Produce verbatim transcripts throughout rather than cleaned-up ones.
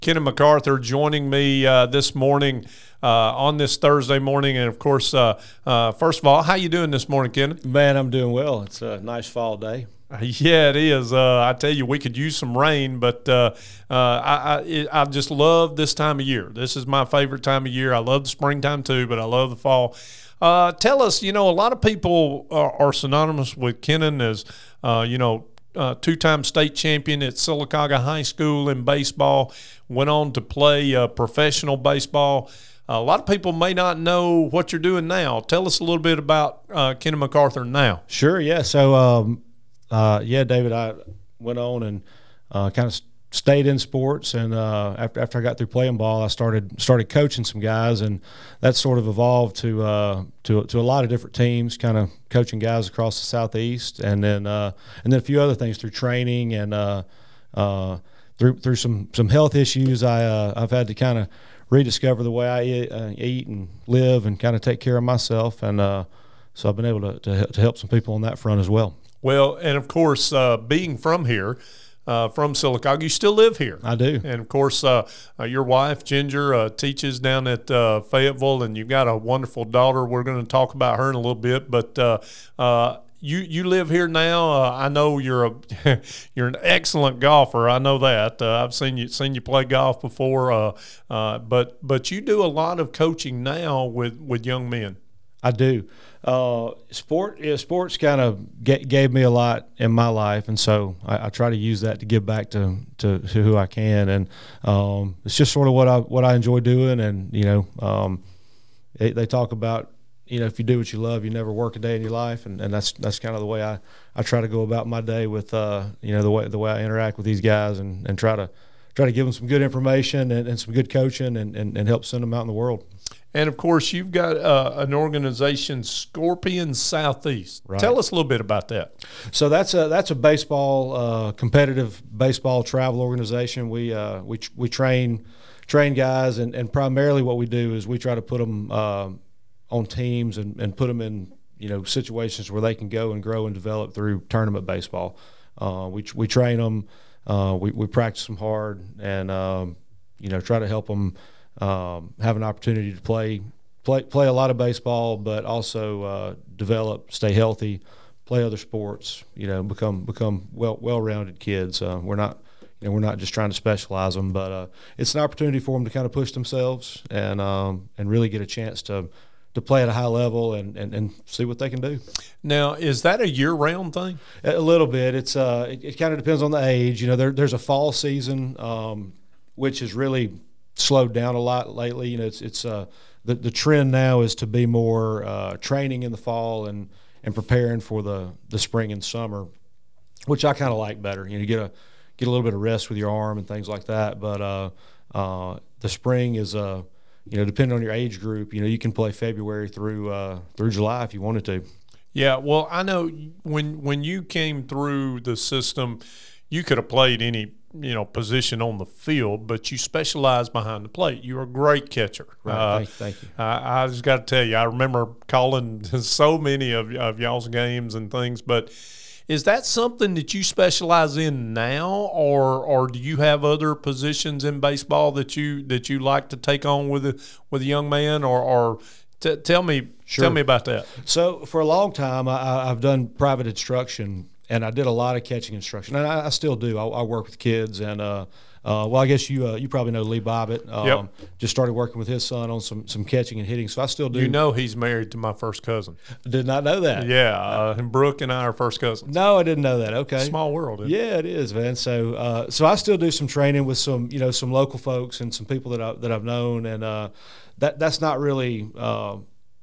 Kenny MacArthur joining me uh, this morning uh, on this Thursday morning. And, of course, uh, uh, first of all, how you doing this morning, Kenny? Man, I'm doing well. It's a nice fall day. Yeah, it is. Uh, I tell you, we could use some rain, but uh, uh, I, I, it, I just love this time of year. This is my favorite time of year. I love the springtime too, but I love the fall. Uh, tell us, you know, a lot of people are, are synonymous with Kennan as, uh, you know, uh, two-time state champion at Sylacauga High School in baseball, went on to play uh, professional baseball. Uh, a lot of people may not know what you're doing now. Tell us a little bit about uh, Kenny MacArthur now. Sure, yeah. So, um, Uh, yeah, David, I went on and uh, kind of stayed in sports, and uh, after after I got through playing ball, I started started coaching some guys, and that sort of evolved to uh, to to a lot of different teams, kind of coaching guys across the Southeast, and then uh, and then a few other things through training and uh, uh, through through some some health issues. I uh, I've had to kind of rediscover the way I eat, uh, eat and live, and kind of take care of myself, and uh, so I've been able to, to to help some people on that front as well. Well, and of course, uh, being from here, uh, from Sylacauga, you still live here. I do. And of course, uh, uh, your wife, Ginger, uh, teaches down at uh, Fayetteville, and you've got a wonderful daughter. We're going to talk about her in a little bit, but uh, uh, you you live here now. Uh, I know you're a you're an excellent golfer. I know that. Uh, I've seen you seen you play golf before. Uh, uh, but but you do a lot of coaching now with, with young men. I do. Uh, sport, yeah, sports kind of g- gave me a lot in my life, and so I, I try to use that to give back to, to, to who I can, and um, it's just sort of what I what I enjoy doing. And you know, um, they, they talk about, you know, if you do what you love, you never work a day in your life, and, and that's that's kind of the way I, I try to go about my day with uh, you know the way the way I interact with these guys, and, and try to try to give them some good information and, and some good coaching, and, and, and help send them out in the world. And, of course, you've got uh, an organization, Scorpion Southeast. Right. Tell us a little bit about that. So that's a that's a baseball uh, competitive baseball travel organization. We uh, we we train train guys, and, and primarily what we do is we try to put them uh, on teams and, and put them in you know situations where they can go and grow and develop through tournament baseball. Uh, we we train them, uh, we we practice them hard, and um, you know try to help them. Um, have an opportunity to play, play, play a lot of baseball, but also uh, develop, stay healthy, play other sports. You know, become become well well-rounded kids. Uh, we're not, you know, we're not just trying to specialize them, but uh, it's an opportunity for them to kind of push themselves and um, and really get a chance to to play at a high level and, and, and see what they can do. Now, is that a year-round thing? A little bit. It's uh, it, it kind of depends on the age. You know, there, there's a fall season, um, which is really slowed down a lot lately. You know, it's it's uh the, the trend now is to be more uh, training in the fall and, and preparing for the, the spring and summer, which I kind of like better. You know, you get a get a little bit of rest with your arm and things like that. But uh, uh, the spring is uh you know depending on your age group, you know you can play February through uh, through July if you wanted to. Yeah, well, I know when when you came through the system, you could have played any you know, position on the field, but you specialize behind the plate. You're a great catcher. Right. Uh, thank, thank you. I, I just got to tell you, I remember calling so many of, of y'all's games and things, but is that something that you specialize in now, or or do you have other positions in baseball that you that you like to take on with a, with a young man, or, or t- tell me Sure. tell me about that. So for a long time, I, I've done private instruction. And I did a lot of catching instruction, and I, I still do. I, I work with kids, and uh, uh, well, I guess you uh, you probably know Lee Bobbitt. Um, Yep. Just started working with his son on some, some catching and hitting, so I still do. You know he's married to my first cousin. Did not know that. Yeah, uh, and Brooke and I are first cousins. No, I didn't know that. Okay. Small world. Isn't it? Yeah, it is, man. So uh, so I still do some training with some you know some local folks and some people that I that I've known, and uh, that that's not really uh,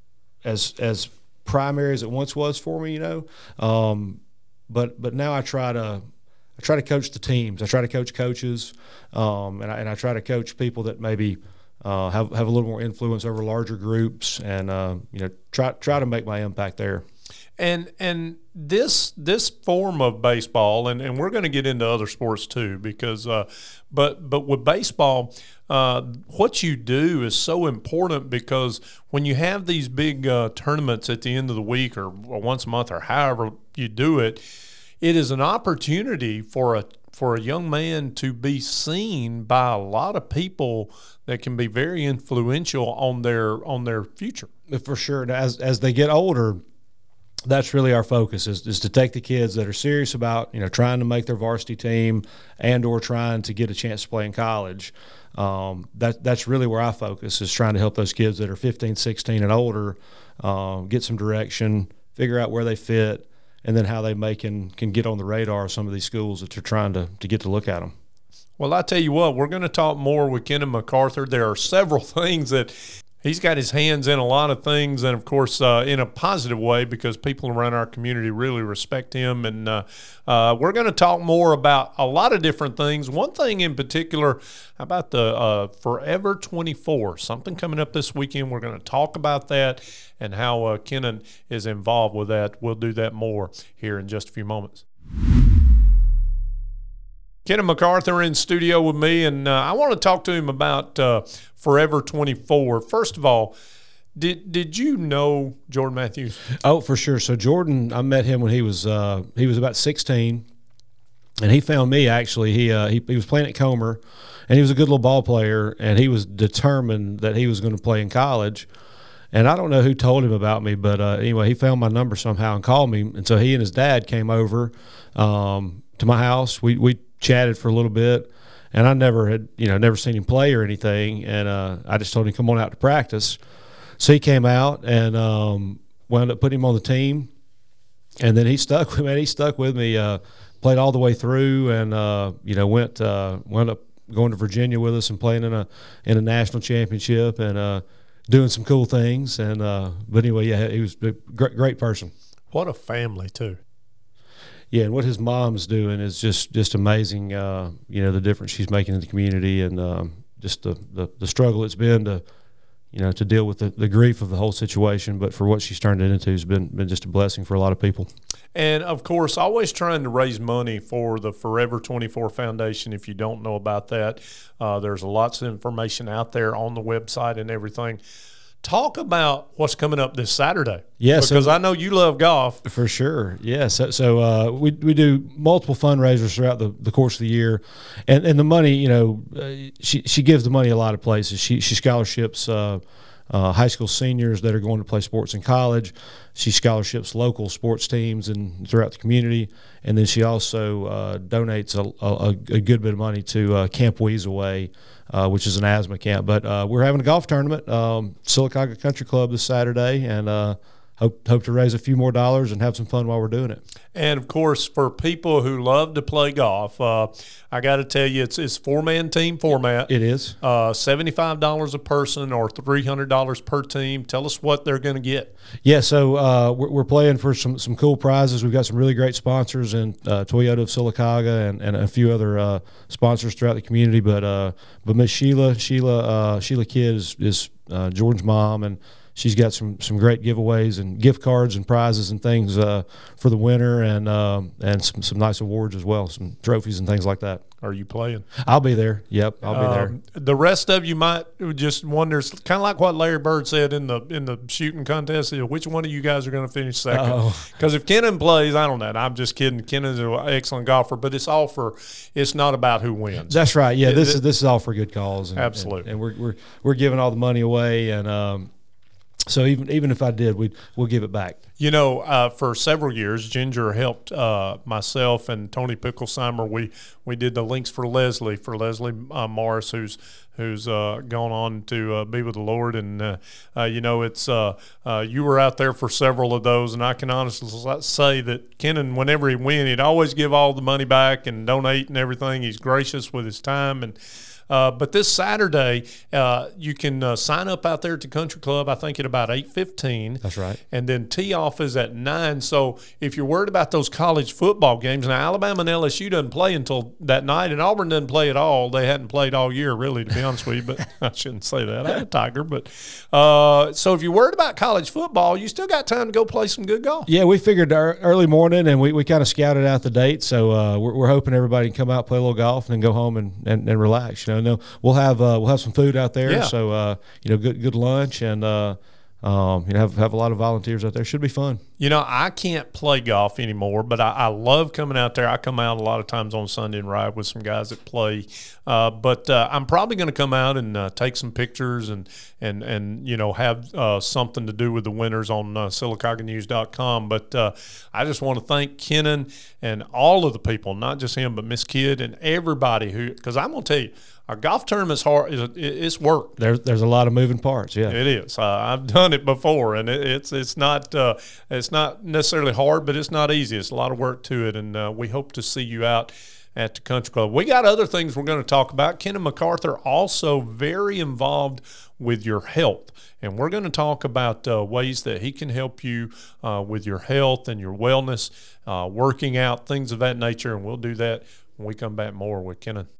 as as primary as it once was for me, you know. Um, But but now I try to I try to coach the teams. I try to coach coaches, um, and I and I try to coach people that maybe uh, have have a little more influence over larger groups, and uh, you know try try to make my impact there. And and this this form of baseball, and, and we're going to get into other sports too, because uh, but but with baseball, uh, what you do is so important, because when you have these big uh, tournaments at the end of the week, or, or once a month, or however you do it, it is an opportunity for a for a young man to be seen by a lot of people that can be very influential on their on their future. For sure. As as they get older, that's really our focus is, is to take the kids that are serious about, you know, trying to make their varsity team and or trying to get a chance to play in college. Um, that that's really where I focus is trying to help those kids that are fifteen, sixteen and older um, get some direction, figure out where they fit, and then how they may can, can get on the radar of some of these schools that they're trying to, to get to look at them. Well, I tell you what, we're going to talk more with Kennon MacArthur. There are several things that he's got his hands in, a lot of things, and, of course, uh, in a positive way because people around our community really respect him. And uh, uh, we're going to talk more about a lot of different things. One thing in particular, how about the uh, Forever twenty-four, something coming up this weekend. We're going to talk about that and how uh, Kennon is involved with that. We'll do that more here in just a few moments. Kennon MacArthur in studio with me, and uh, I want to talk to him about uh, Forever twenty-four. First of all, did did you know Jordan Matthews? Oh, for sure. So Jordan, I met him when he was uh, he was about sixteen, and he found me actually. He uh, he, he was playing at Comer, and he was a good little ball player, and he was determined that he was going to play in college. And I don't know who told him about me, but uh, anyway, he found my number somehow and called me. And so he and his dad came over um, to my house. We we chatted for a little bit, and I never had, you know, never seen him play or anything. And uh, I just told him, come on out to practice. So he came out and um, wound up putting him on the team. And then he stuck with me. He stuck with me, uh, played all the way through, and uh, you know, went uh, wound up going to Virginia with us and playing in a in a national championship and uh, doing some cool things. And uh, but anyway, yeah, he was a great, great person. What a family too. Yeah, and what his mom's doing is just just amazing. Uh, you know, the difference she's making in the community, and um, just the, the the struggle it's been to, you know, to deal with the, the grief of the whole situation. But for what she's turned it into has been been just a blessing for a lot of people. And of course, always trying to raise money for the Forever twenty-four Foundation. If you don't know about that, uh, there's lots of information out there on the website and everything. Talk about what's coming up this Saturday. Yeah, because so, I know you love golf. For sure. Yeah. So, so uh, we we do multiple fundraisers throughout the, the course of the year, and and the money, you know, uh, she she gives the money a lot of places. She she scholarships uh, uh, high school seniors that are going to play sports in college. She scholarships local sports teams and throughout the community, and then she also uh, donates a, a, a good bit of money to uh, Camp Weasaway, uh, which is an asthma camp. But uh, we're having a golf tournament, um, Sylacauga Country Club this Saturday, and uh, hope hope to raise a few more dollars and have some fun while we're doing it. And, of course, for people who love to play golf, uh, I got to tell you, it's it's four-man team format. It is. Uh, seventy-five dollars a person or three hundred dollars per team. Tell us what they're going to get. Yeah, so uh, we're, we're playing for some, some cool prizes. We've got some really great sponsors in uh, Toyota of Sylacauga and, and a few other uh, sponsors throughout the community. But uh, but Miss Sheila, Sheila, uh, Sheila Kidd is, is uh, Jordan's mom, and she's got some, some great giveaways and gift cards and prizes and things uh, for the winter, and um, and some, some nice awards as well, some trophies and things like that. Are you playing? I'll be there. Yep, I'll be um, there. The rest of you might just wonder, kind of like what Larry Bird said in the in the shooting contest, which one of you guys are going to finish second? Because if Kennon plays, I don't know. I'm just kidding. Kennon's an excellent golfer, but it's all for. It's not about who wins. That's right. Yeah, it, this it, is this is all for good cause. And, absolutely. And, and we're we're we're giving all the money away, and um, so even even if I did, we we'll give it back. You know, uh, for several years, Ginger helped uh, myself and Tony Picklesheimer. We we did the links for Leslie, for Leslie uh, Morris, who's who's uh, gone on to uh, be with the Lord. And, uh, uh, you know, it's uh, uh, you were out there for several of those. And I can honestly say that Kennon, whenever he win, he'd always give all the money back and donate and everything. He's gracious with his time. And Uh, but this Saturday, uh, you can uh, sign up out there at the Country Club, I think at about eight fifteen. That's right. And then tee-off is at nine. So if you're worried about those college football games, now Alabama and L S U doesn't play until that night, and Auburn doesn't play at all. They hadn't played all year, really, to be honest with you, but I shouldn't say that. I'm a Tiger. But uh, so if you're worried about college football, you still got time to go play some good golf. Yeah, we figured our early morning, and we, we kind of scouted out the date. So uh, we're, we're hoping everybody can come out, play a little golf, and then go home and, and, and relax. You know, no, we'll have uh, we'll have some food out there. Yeah. So uh, you know, good good lunch, and uh, Um, you know, have have a lot of volunteers out there. Should be fun. You know, I can't play golf anymore, but I, I love coming out there. I come out a lot of times on Sunday and ride with some guys that play. Uh, but uh, I'm probably going to come out and uh, take some pictures and and and you know have uh, something to do with the winners on uh, Sylacauga News dot com. But uh, I just want to thank Kennon and all of the people, not just him, but Miss Kidd and everybody who. Because I'm going to tell you, a golf tournament's hard. It's work. There's there's a lot of moving parts. Yeah, it is. Uh, I've done it before, and it, it's it's not uh, it's not necessarily hard, but it's not easy. It's a lot of work to it, and uh, we hope to see you out at the country club. We got other things we're going to talk about. Kennon MacArthur also very involved with your health, and we're going to talk about uh, ways that he can help you uh, with your health and your wellness, uh, working out, things of that nature, and we'll do that when we come back more with Kennon.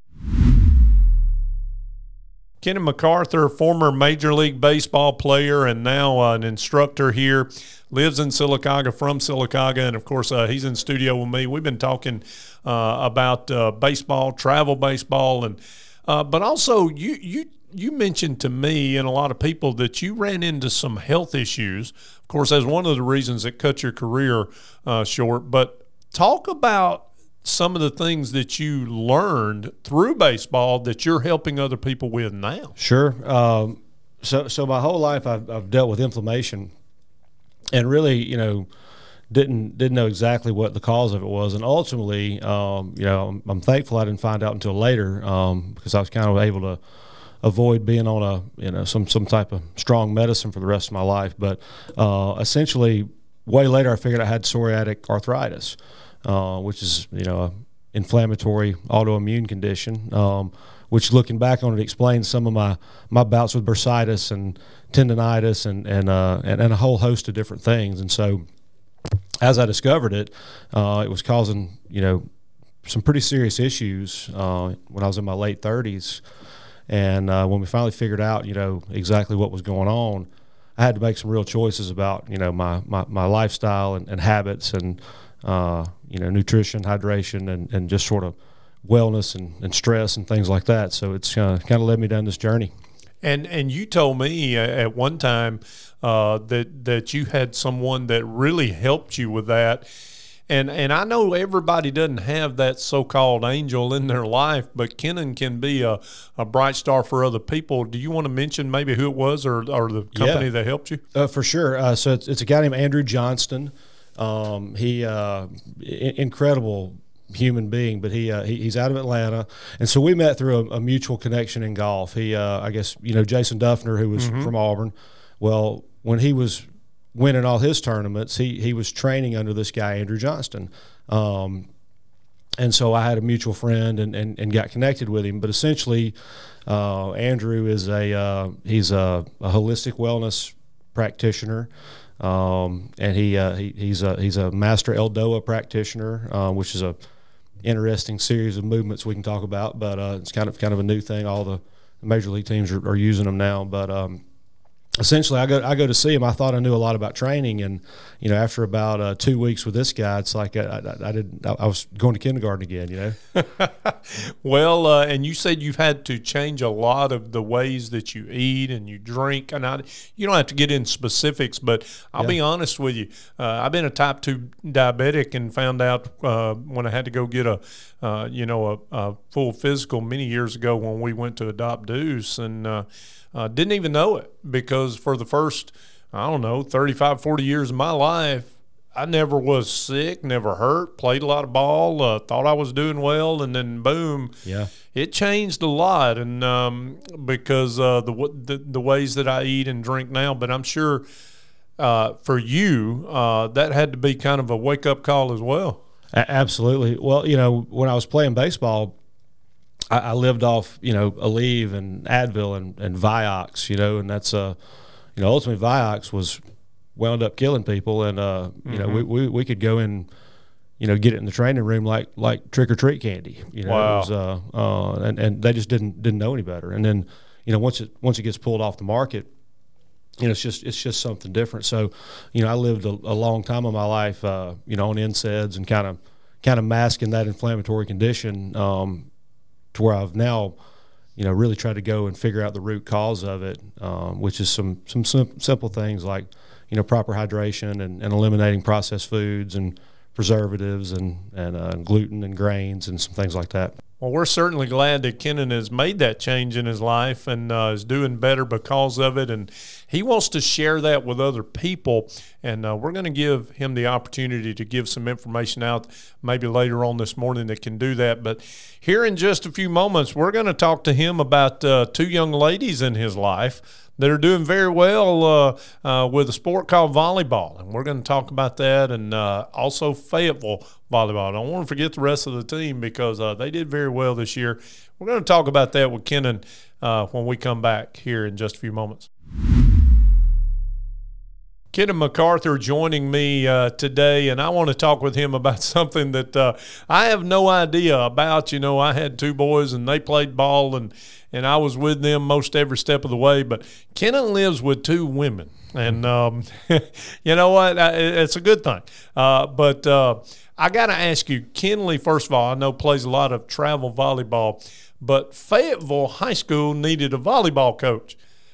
Kennon MacArthur, former Major League Baseball player and now uh, an instructor here, lives in Sylacauga, from Sylacauga, and, of course, uh, he's in studio with me. We've been talking uh, about uh, baseball, travel baseball, and uh, but also you you you mentioned to me and a lot of people that you ran into some health issues. Of course, that's one of the reasons that cut your career uh, short. But talk about some of the things that you learned through baseball that you're helping other people with now. Sure. Um, so, so my whole life I've, I've dealt with inflammation, and really, you know, didn't didn't know exactly what the cause of it was. And ultimately, um, you know, I'm, I'm thankful I didn't find out until later, um, because I was kind of able to avoid being on a you know some some type of strong medicine for the rest of my life. But uh, essentially, way later, I figured I had psoriatic arthritis. Uh, which is, you know, an inflammatory autoimmune condition, um, which looking back on it explains some of my, my bouts with bursitis and tendonitis and and, uh, and and a whole host of different things. And so as I discovered it, uh, it was causing, you know, some pretty serious issues uh, when I was in my late thirties. And uh, when we finally figured out, you know, exactly what was going on, I had to make some real choices about, you know, my, my, my lifestyle and, and habits and, uh, you know, nutrition, hydration, and, and just sort of wellness and, and stress and things like that. So it's uh, kind of led me down this journey. And and you told me at one time uh, that that you had someone that really helped you with that. And and I know everybody doesn't have that so-called angel in their life, but Kennon can be a, a bright star for other people. Do you want to mention maybe who it was or, or the company yeah. that helped you? Uh, for sure. Uh, so it's, it's a guy named Andrew Johnston. Um, he uh, I- incredible human being, but he, uh, he he's out of Atlanta, and so we met through a, a mutual connection in golf. He, uh, I guess, you know, Jason Duffner, who was mm-hmm. from Auburn. Well, when he was winning all his tournaments, he he was training under this guy Andrew Johnston, um, and so I had a mutual friend and, and, and got connected with him. But essentially, uh, Andrew is a uh, he's a, a holistic wellness practitioner. Um, and he, uh, he he's a he's a master L D O A practitioner, uh, which is a interesting series of movements we can talk about. But uh, it's kind of kind of a new thing. All the major league teams are, are using them now. But um, essentially, I go I go to see him. I thought I knew a lot about training, and you know, after about uh, two weeks with this guy, it's like I, I, I did. I was going to kindergarten again. You know. Well, uh, and you said you've had to change a lot of the ways that you eat and you drink, and I, you don't have to get in specifics, but I'll yeah. be honest with you. Uh, I've been a type two diabetic and found out uh, when I had to go get a, uh, you know, a, a full physical many years ago when we went to adopt Deuce, and uh, uh, didn't even know it because for the first, I don't know, thirty-five, forty years of my life, I never was sick, never hurt, played a lot of ball, uh, thought I was doing well, and then boom, yeah, it changed a lot, and um, because uh, the, the the ways that I eat and drink now. But I'm sure uh, for you, uh, that had to be kind of a wake up call as well. A- absolutely. Well, you know, when I was playing baseball, I, I lived off you know Aleve and Advil and, and Vioxx, you know, and that's uh, you know, ultimately Vioxx was wound up killing people, and uh, you mm-hmm. know, we, we we could go in, you know, get it in the training room like like trick or treat candy, you know. Wow. It was, uh, uh, and and they just didn't didn't know any better. And then, you know, once it once it gets pulled off the market, you know, it's just it's just something different. So, you know, I lived a, a long time of my life, uh, you know, on N SAIDs and kind of kind of masking that inflammatory condition, um, to where I've now you know, really try to go and figure out the root cause of it, um, which is some some sim- simple things like, you know, proper hydration and, and eliminating processed foods and preservatives and, and uh, gluten and grains and some things like that. Well, we're certainly glad that Kennon has made that change in his life and uh, is doing better because of it. And he wants to share that with other people. And uh, we're going to give him the opportunity to give some information out maybe later on this morning that can do that. But here in just a few moments, we're going to talk to him about uh, two young ladies in his life that are doing very well uh, uh, with a sport called volleyball. And we're going to talk about that and uh, also Fayetteville volleyball. I don't want to forget the rest of the team because uh, they did very well this year. We're going to talk about that with Kennon uh, when we come back here in just a few moments. Kennon MacArthur joining me uh, today, and I want to talk with him about something that uh, I have no idea about. You know, I had two boys, and they played ball, and, and I was with them most every step of the way. But Kennon lives with two women, and um, you know what? I, it's a good thing. Uh, but uh, I got to ask you, Kenley, first of all, I know plays a lot of travel volleyball, but Fayetteville High School needed a volleyball coach.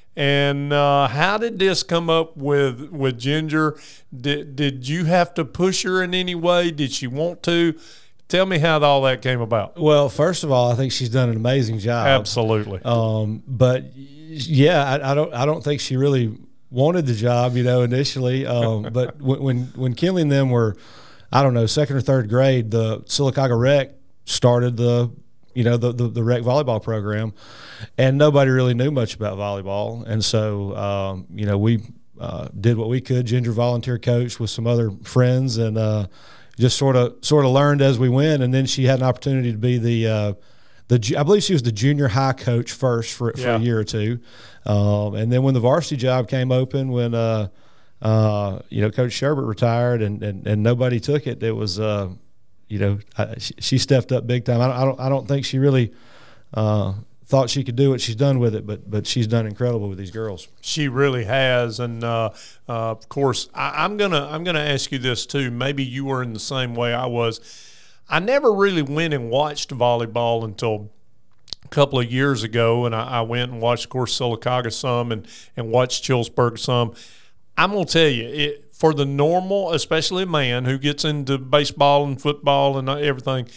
And uh, how did this come up with with Ginger? Did did you have to push her in any way? Did she want to? Tell me how all that came about. Well, first of all, I think she's done an amazing job. Absolutely. Um, but yeah, I, I don't I don't think she really wanted the job, you know, initially. Um, but when when when Kenley and them were, I don't know, second or third grade, the Sylacauga Rec started the you know, the, the, the rec volleyball program, and nobody really knew much about volleyball. And so, um, you know, we uh, did what we could. Ginger volunteer coached with some other friends and uh, just sort of sort of learned as we went. And then she had an opportunity to be the, uh, the I believe she was the junior high coach first for, for yeah. a year or two. Um, and then when the varsity job came open, when, uh, uh, you know, Coach Sherbert retired and, and, and nobody took it, it was uh, – you know, I, she, she stepped up big time. I don't, I don't, I don't think she really uh, thought she could do what she's done with it, but but she's done incredible with these girls. She really has, and uh, uh, of course, I, I'm gonna I'm gonna ask you this too. Maybe you were in the same way I was. I never really went and watched volleyball until a couple of years ago, and I, I went and watched, of course, Sylacauga some, and and watched Chilsburg some. I'm gonna tell you it. For the normal, especially a man who gets into baseball and football and everything,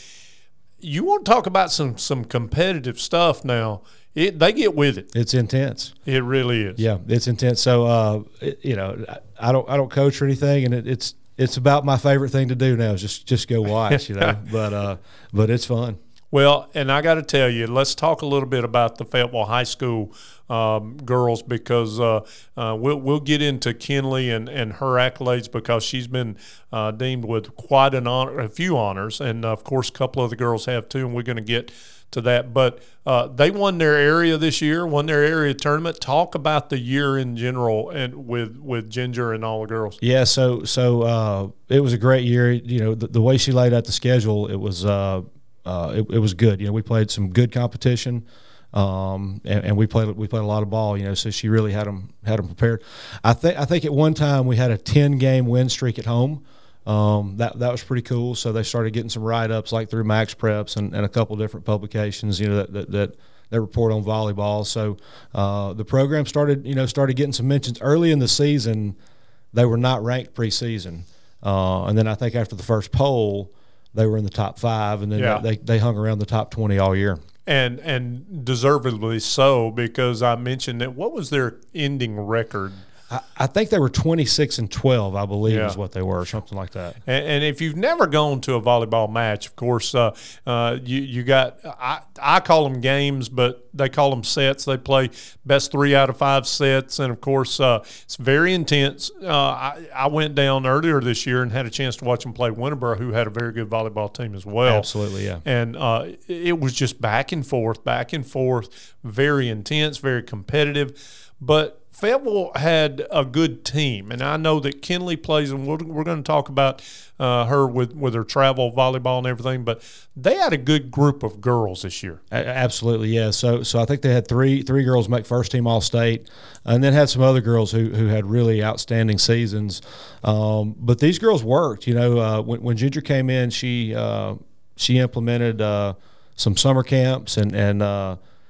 you want to talk about some some competitive stuff now. It, they get with it. It's intense. It really is. Yeah, it's intense. So, uh, it, you know, I don't I don't coach or anything, and it, it's it's about my favorite thing to do now is just just go watch, you know. but uh, but it's fun. Well, and I got to tell you, let's talk a little bit about the Fayetteville High School um, girls because uh, uh, we'll we'll get into Kenley and, and her accolades because she's been uh, deemed with quite an honor, a few honors, and of course, a couple of the girls have too, and we're going to get to that. But uh, they won their area this year, won their area tournament. Talk about the year in general and with with Ginger and all the girls. Yeah, so so uh, it was a great year. You know, the, the way she laid out the schedule, it was. Uh, Uh, it, it was good. You know, we played some good competition, um, and, and we played we played a lot of ball. You know, so she really had them had them prepared. I think I think at one time we had a ten game win streak at home. Um, that that was pretty cool. So they started getting some write ups like through Max Preps and, and a couple different publications. You know that that, that, that report on volleyball. So uh, the program started you know started getting some mentions early in the season. They were not ranked preseason, uh, and then I think after the first poll, they were in the top five, and then yeah. they, they hung around the top twenty all year. And and deservedly so, because I mentioned that what was their ending record? I, I think they were twenty-six and twelve, I believe, yeah. is what they were, something like that. And, and if you've never gone to a volleyball match, of course, uh, uh, you you got I I call them games, but they call them sets. They play best three out of five sets, and of course, uh, it's very intense. Uh, I I went down earlier this year and had a chance to watch them play Winterboro, who had a very good volleyball team as well. Absolutely, yeah. And uh, it was just back and forth, back and forth, very intense, very competitive, but Fayetteville had a good team, and I know that Kenley plays, and we're, we're going to talk about uh, her with, with her travel volleyball and everything, but they had a good group of girls this year. Absolutely, yeah. So so I think they had three three girls make first team All-State, and then had some other girls who, who had really outstanding seasons. Um, but these girls worked. You know, uh, when, when Ginger came in, she uh, she implemented uh, some summer camps and, and – uh,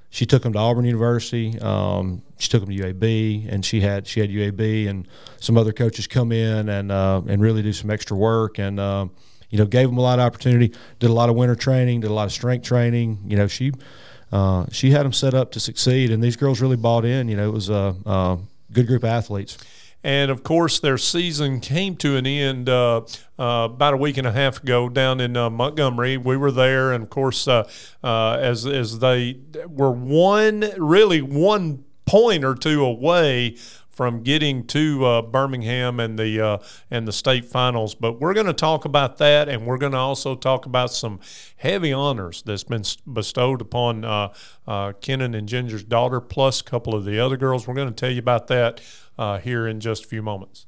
she took them to Auburn University. Um, she took them to U A B, and she had she had U A B and some other coaches come in and uh, and really do some extra work, and uh, you know, gave them a lot of opportunity. Did a lot of winter training, did a lot of strength training. You know, she uh, she had them set up to succeed, and these girls really bought in. You know, it was a, a good group of athletes. And, of course, their season came to an end uh, uh, about a week and a half ago down in uh, Montgomery. We were there, and, of course, uh, uh, as as they were one, really one point or two away from getting to uh, Birmingham and the uh, and the state finals. But we're going to talk about that, and we're going to also talk about some heavy honors that's been bestowed upon uh, uh, Kenan and Ginger's daughter, plus a couple of the other girls. We're going to tell you about that uh, here in just a few moments.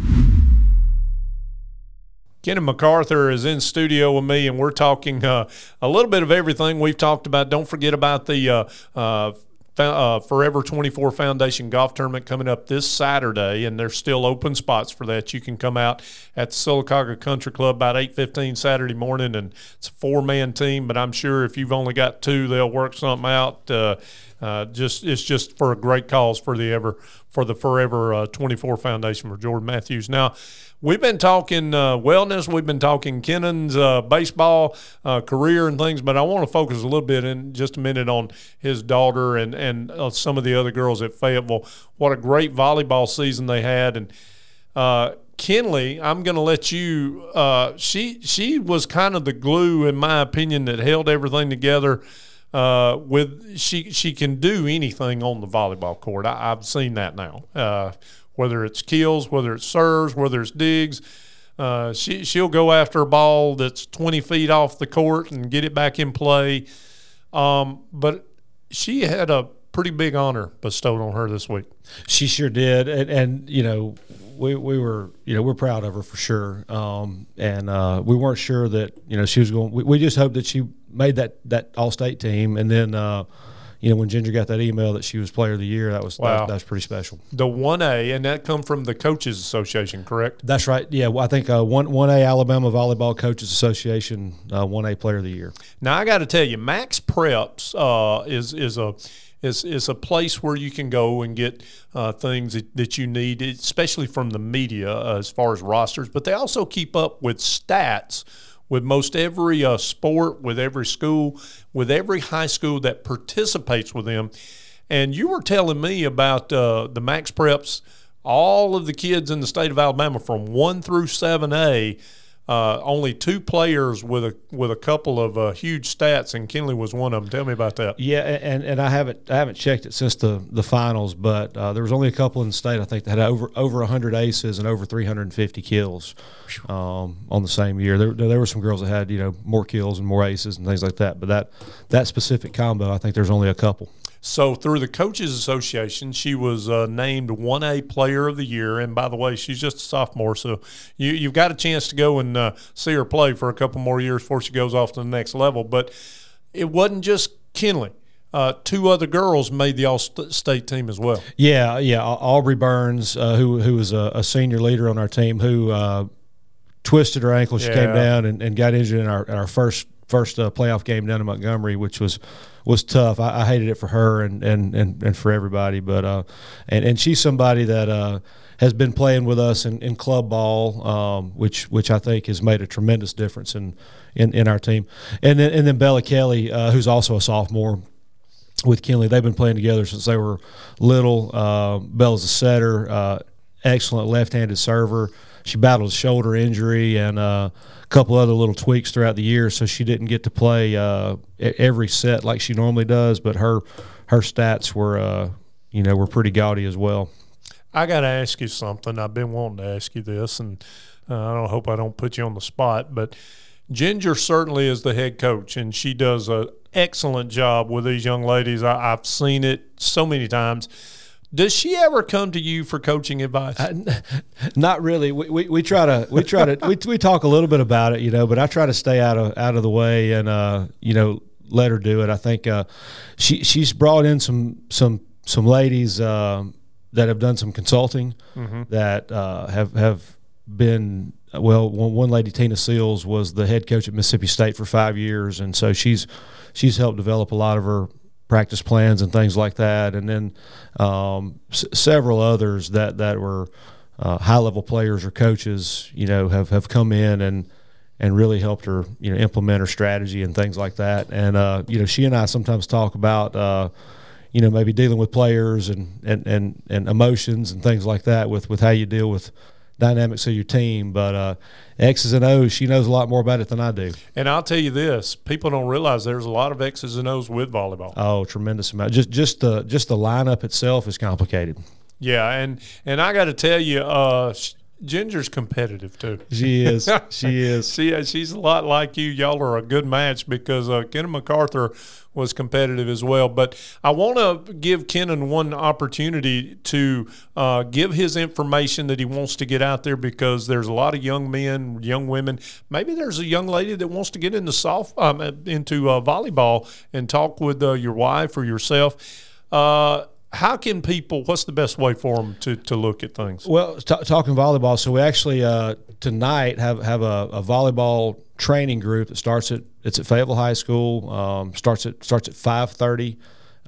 Kenan MacArthur is in studio with me, and we're talking uh, a little bit of everything we've talked about. Don't forget about the uh, uh, Uh, Forever twenty-four Foundation Golf Tournament coming up this Saturday, and there's still open spots for that. You can come out at the Sylacauga Country Club about eight fifteen Saturday morning, and it's a four-man team, but I'm sure if you've only got two, they'll work something out. Uh, uh, just It's just for a great cause for the ever for the Forever uh, twenty-four Foundation for Jordan Matthews. Now, we've been talking uh, wellness. We've been talking Kenan's uh, baseball uh, career and things, but I want to focus a little bit in just a minute on his daughter and, and uh, some of the other girls at Fayetteville. What a great volleyball season they had. And uh, Kinley, I'm going to let you uh, – she, she was kind of the glue, in my opinion, that held everything together. Uh, with she she can do anything on the volleyball court. I, I've seen that now. Uh, whether it's kills, whether it's serves, whether it's digs, uh, she she'll go after a ball that's twenty feet off the court and get it back in play. Um, but she had a pretty big honor bestowed on her this week. She sure did, and, and you know, we we were you know we're proud of her for sure. Um, and uh, we weren't sure that you know she was going. We, we just hoped that she made that that all-state team, and then uh, you know when Ginger got that email that she was Player of the Year, that was wow. that, that was pretty special. The one A, and that come from the Coaches Association, correct? That's right. Yeah, well, I think uh, one one A Alabama Volleyball Coaches Association, uh, one A Player of the Year. Now I got to tell you, Max Preps uh, is is a is is a place where you can go and get uh, things that, that you need, especially from the media uh, as far as rosters. But they also keep up with stats with most every uh, sport, with every school, with every high school that participates with them. And you were telling me about uh, the Max Preps, all of the kids in the state of Alabama from one through seven A, uh, only two players with a with a couple of uh, huge stats, and Kinley was one of them. Tell me about that. Yeah, and, and I haven't I haven't checked it since the, the finals, but uh, there was only a couple in the state I think that had over over one hundred aces and over three hundred fifty kills um, on the same year. There there were some girls that had you know more kills and more aces and things like that, but that that specific combo I think there's only a couple. So through the Coaches Association, she was uh, named one A Player of the Year. And by the way, she's just a sophomore, so you, you've got a chance to go and uh, see her play for a couple more years before she goes off to the next level. But it wasn't just Kinley. Uh, two other girls made the All-State team as well. Yeah, yeah. Aubrey Burns, uh, who who was a, a senior leader on our team, who uh, twisted her ankle. She yeah. came down and, and got injured in our, in our first first uh, playoff game down in Montgomery, which was – was tough. I, I hated it for her and, and, and, and for everybody. But uh, and, and she's somebody that uh, has been playing with us in, in club ball, um, which which I think has made a tremendous difference in, in, in our team. And then and then Bella Kelly, uh, who's also a sophomore with Kinley. They've been playing together since they were little. Uh, Bella's a setter, uh, excellent left-handed server. She battled a shoulder injury and uh, a couple other little tweaks throughout the year, so she didn't get to play uh, every set like she normally does. But her her stats were, uh, you know, were pretty gaudy as well. I got to ask you something. I've been wanting to ask you this, and uh, I don't hope I don't put you on the spot. But Ginger certainly is the head coach, and she does an excellent job with these young ladies. I, I've seen it so many times. Does she ever come to you for coaching advice? Uh, not really. We, we we try to we try to we we talk a little bit about it, you know, but I try to stay out of out of the way and uh, you know, let her do it. I think uh, she she's brought in some some some ladies uh, that have done some consulting mm-hmm. that uh, have have been well. One, one lady, Tina Seals, was the head coach at Mississippi State for five years, and so she's she's helped develop a lot of her practice plans and things like that, and then um, s- several others that that were uh, high level players or coaches, you know, have, have come in and and really helped her, you know, implement her strategy and things like that. And uh, you know, she and I sometimes talk about, uh, you know, maybe dealing with players and, and, and, and emotions and things like that with, with how you deal with dynamics of your team. But uh, X's and O's, she knows a lot more about it than I do. And I'll tell you this: people don't realize there's a lot of X's and O's with volleyball. Oh, tremendous amount. Just just the just the lineup itself is complicated. Yeah, and and I got to tell you, uh, Ginger's competitive too. She is. She is. she she's a lot like you. Y'all are a good match because uh, Kenan MacArthur was competitive as well. But I want to give Kenan one opportunity to uh, give his information that he wants to get out there, because there's a lot of young men, young women. Maybe there's a young lady that wants to get into soft um, into uh, volleyball and talk with uh, your wife or yourself. Uh, How can people, what's the best way for them to, to look at things? Well, t- talking volleyball, so we actually uh, tonight have, have a, a volleyball training group that starts at, it's at Fayetteville High School, um, starts at starts at five thirty,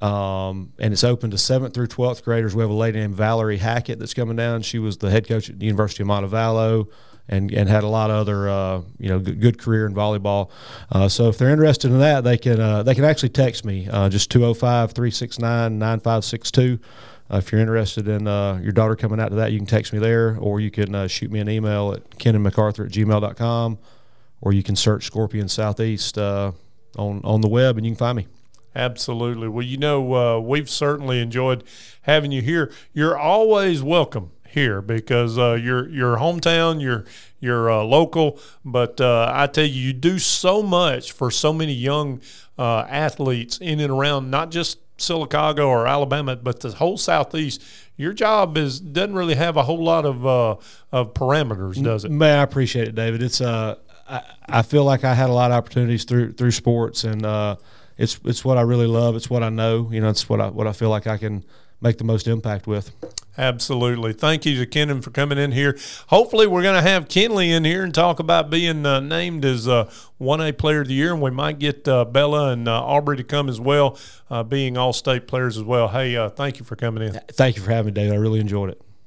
um, and it's open to seventh through twelfth graders. We have a lady named Valerie Hackett that's coming down. She was the head coach at the University of Montevallo, and, and had a lot of other uh, you know good, good career in volleyball. Uh, so if they're interested in that, they can uh, they can actually text me uh, just two oh five, three six nine, nine five six two. Uh, if you're interested in uh, your daughter coming out to that, you can text me there, or you can uh, shoot me an email at kenan macarthur at gmail dot com, or you can search Scorpion Southeast uh, on on the web and you can find me. Absolutely. Well, you know, uh, we've certainly enjoyed having you here. You're always welcome here because uh, you're your hometown, you're you're uh, local. But uh, I tell you, you do so much for so many young uh, athletes in and around, not just Sylacauga or Alabama, but the whole Southeast. Your job is doesn't really have a whole lot of uh, of parameters, does it? Man, I appreciate it, David. It's uh, I, I feel like I had a lot of opportunities through through sports, and uh, it's it's what I really love. It's what I know. You know, it's what I what I feel like I can make the most impact with. Absolutely. Thank you to Kenan for coming in here. Hopefully we're going to have Kenley in here and talk about being uh, named as uh, one A Player of the Year, and we might get uh, Bella and uh, Aubrey to come as well, uh, being All-State players as well. Hey, uh, thank you for coming in. Thank you for having me, David. I really enjoyed it.